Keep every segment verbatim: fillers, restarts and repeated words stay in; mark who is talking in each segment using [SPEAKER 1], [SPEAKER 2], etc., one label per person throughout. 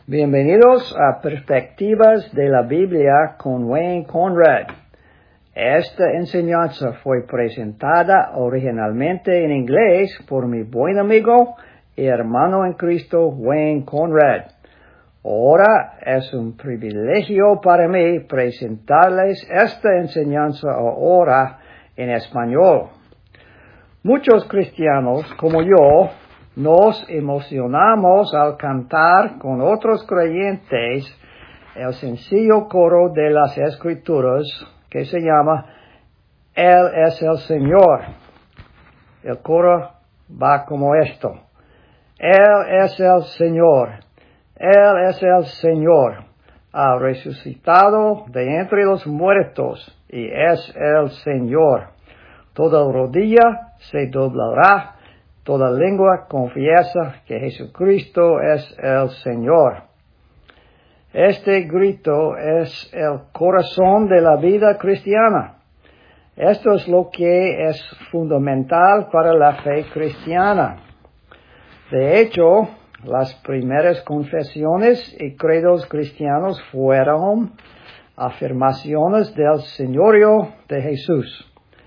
[SPEAKER 1] Bienvenidos a Perspectivas de la Biblia con Wayne Conrad. Esta enseñanza fue presentada originalmente en inglés por mi buen amigo y hermano en Cristo Wayne Conrad. Ahora es un privilegio para mí presentarles esta enseñanza ahora en español. Muchos cristianos como yo nos emocionamos al cantar con otros creyentes el sencillo coro de las Escrituras que se llama Él es el Señor. El coro va como esto. Él es el Señor. Él es el Señor. Ha resucitado de entre los muertos y es el Señor. Toda rodilla se doblará. Toda lengua confiesa que Jesucristo es el Señor. Este grito es el corazón de la vida cristiana. Esto es lo que es fundamental para la fe cristiana. De hecho, las primeras confesiones y credos cristianos fueron afirmaciones del señorío de Jesús.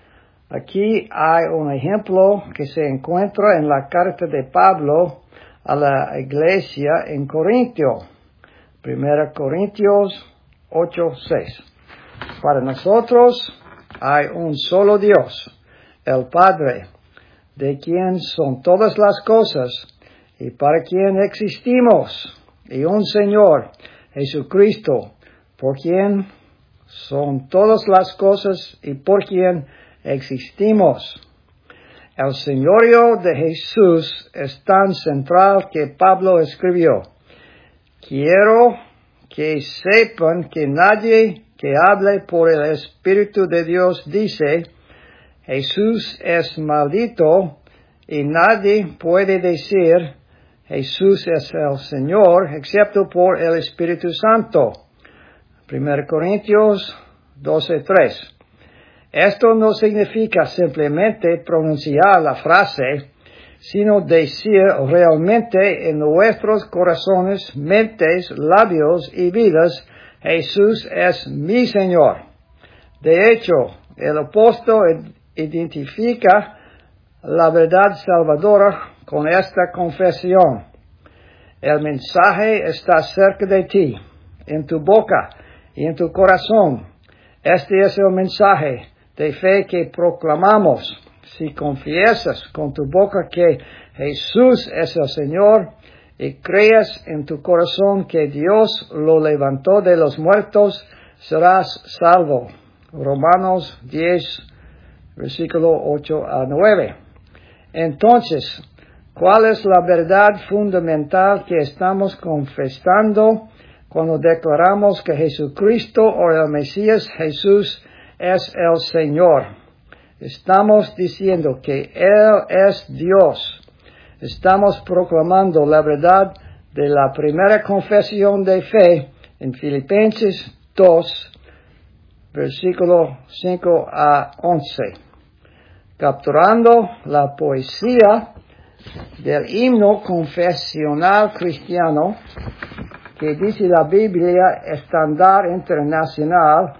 [SPEAKER 1] Aquí hay un ejemplo que se encuentra en la carta de Pablo a la iglesia en Corintio. Primera Corintios ocho, seis. Para nosotros hay un solo Dios, el Padre, de quien son todas las cosas y para quien existimos, y un Señor, Jesucristo, por quien son todas las cosas y por quien existimos. El señorío de Jesús es tan central que Pablo escribió: quiero que sepan que nadie que hable por el Espíritu de Dios dice, Jesús es maldito, y nadie puede decir, Jesús es el Señor, excepto por el Espíritu Santo. Primera Corintios doce, tres. Esto no significa simplemente pronunciar la frase, sino decir realmente en nuestros corazones, mentes, labios y vidas, Jesús es mi Señor. De hecho, el apóstol identifica la verdad salvadora con esta confesión. El mensaje está cerca de ti, en tu boca y en tu corazón. Este es el mensaje de fe que proclamamos. Si confiesas con tu boca que Jesús es el Señor y crees en tu corazón que Dios lo levantó de los muertos, serás salvo. Romanos diez, versículo ocho a nueve. Entonces, ¿cuál es la verdad fundamental que estamos confesando cuando declaramos que Jesucristo o el Mesías Jesús es el Señor? Estamos diciendo que Él es Dios. Estamos proclamando la verdad de la primera confesión de fe en Filipenses dos, versículo cinco a once. Capturando la poesía del himno confesional cristiano que dice la Biblia estándar internacional,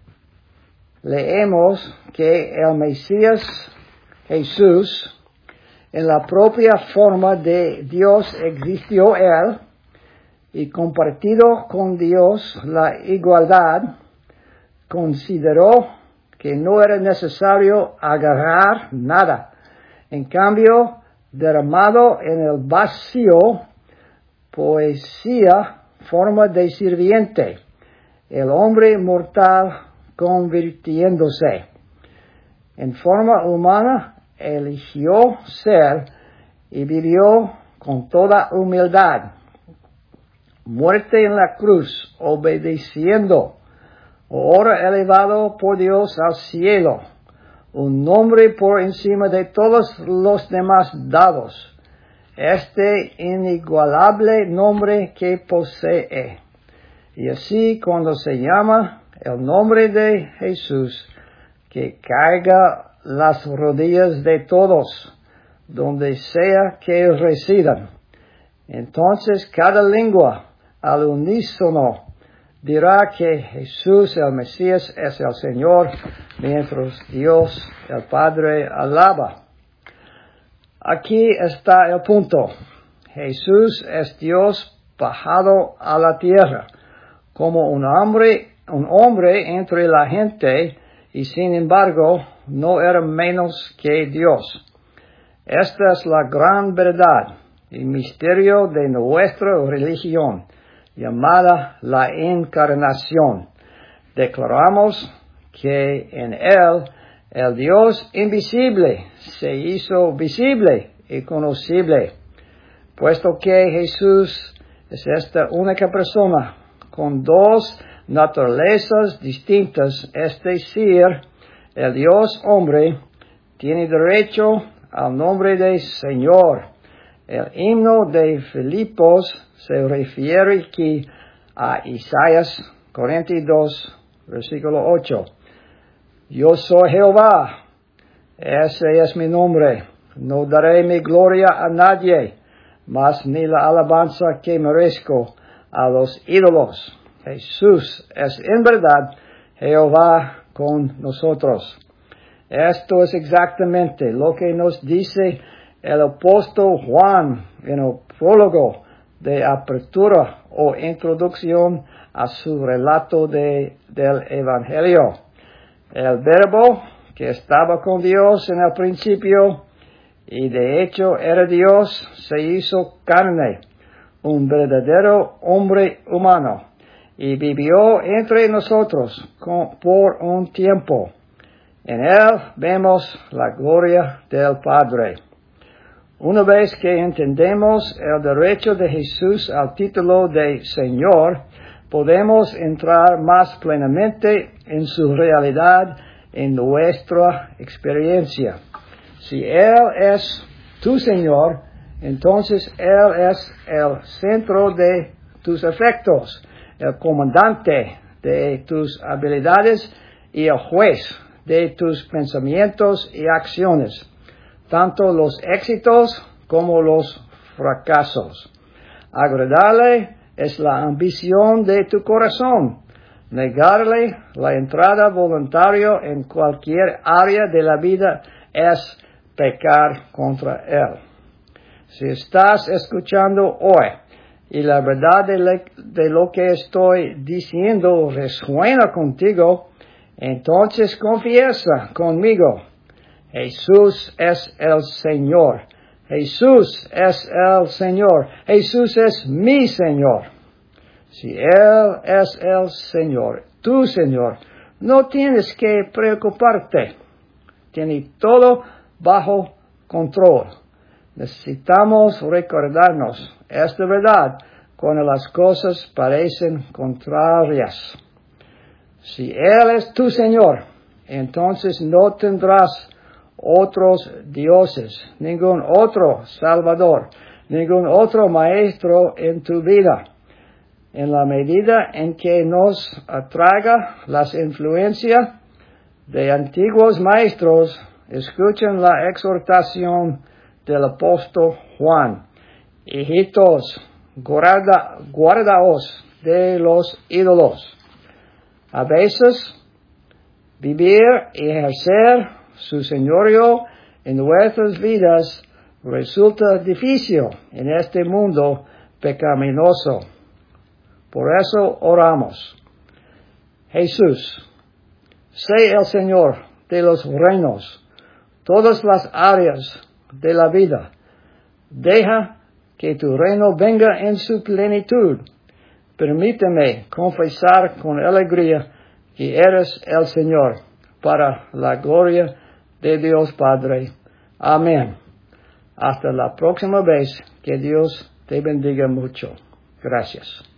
[SPEAKER 1] leemos que el Mesías Jesús, en la propia forma de Dios existió Él, y compartido con Dios la igualdad, consideró que no era necesario agarrar nada. En cambio, derramado en el vacío, poesía, forma de sirviente, el hombre mortal convirtiéndose. En forma humana, eligió ser y vivió con toda humildad. Muerte en la cruz, obedeciendo, ahora elevado por Dios al cielo, un nombre por encima de todos los demás dados, este inigualable nombre que posee. Y así cuando se llama el nombre de Jesús, que caiga las rodillas de todos, donde sea que residan. Entonces cada lengua al unísono dirá que Jesús el Mesías es el Señor, mientras Dios el Padre alaba. Aquí está el punto. Jesús es Dios bajado a la tierra, como un hombre, un hombre entre la gente, y sin embargo no era menos que Dios. Esta es la gran verdad y misterio de nuestra religión, llamada la encarnación. Declaramos que en Él el Dios invisible se hizo visible y conocible, puesto que Jesús es esta única persona con dos naturalezas distintas, es decir, el Dios hombre tiene derecho al nombre de Señor. El himno de Filipos se refiere aquí a Isaías cuarenta y dos, versículo ocho. Yo soy Jehová, ese es mi nombre, no daré mi gloria a nadie, mas ni la alabanza que merezco a los ídolos. Jesús es en verdad Jehová con nosotros. Esto es exactamente lo que nos dice el apóstol Juan en el prólogo de apertura o introducción a su relato de, del Evangelio. El Verbo que estaba con Dios en el principio y de hecho era Dios, se hizo carne, un verdadero hombre humano, y vivió entre nosotros con, por un tiempo. En Él vemos la gloria del Padre. Una vez que entendemos el derecho de Jesús al título de Señor, podemos entrar más plenamente en su realidad en nuestra experiencia. Si Él es tu Señor, entonces Él es el centro de tus afectos, el comandante de tus habilidades y el juez de tus pensamientos y acciones, tanto los éxitos como los fracasos. Agradarle es la ambición de tu corazón. Negarle la entrada voluntaria en cualquier área de la vida es pecar contra Él. Si estás escuchando hoy y la verdad de, le, de lo que estoy diciendo resuena contigo, entonces confiesa conmigo. Jesús es el Señor. Jesús es el Señor. Jesús es mi Señor. Si Él es el Señor, tu Señor, no tienes que preocuparte. Tiene todo bajo control. Necesitamos recordarnos esta verdad cuando las cosas parecen contrarias. Si Él es tu Señor, entonces no tendrás otros dioses, ningún otro Salvador, ningún otro Maestro en tu vida. En la medida en que nos atraiga las influencias de antiguos maestros, escuchen la exhortación del apóstol Juan. Hijitos, guarda, guardaos de los ídolos. A veces, vivir y ejercer su señorío en nuestras vidas resulta difícil en este mundo pecaminoso. Por eso oramos. Jesús, sé el Señor de los reinos, todas las áreas de la vida. Deja que tu reino venga en su plenitud. Permíteme confesar con alegría que eres el Señor, para la gloria de Dios Padre. Amén. Hasta la próxima vez. Que Dios te bendiga mucho. Gracias.